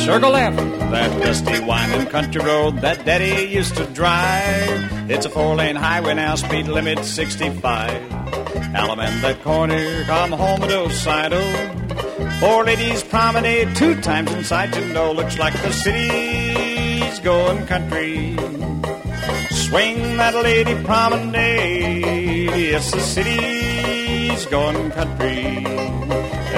Circle left, that dusty winding country road that Daddy used to drive. It's a 4-lane highway now, speed limit 65. Alameda that corner, come home with Osado. 4 ladies promenade 2 times inside, you know. Looks like the city's going country. Swing that lady promenade, yes, the city's going country.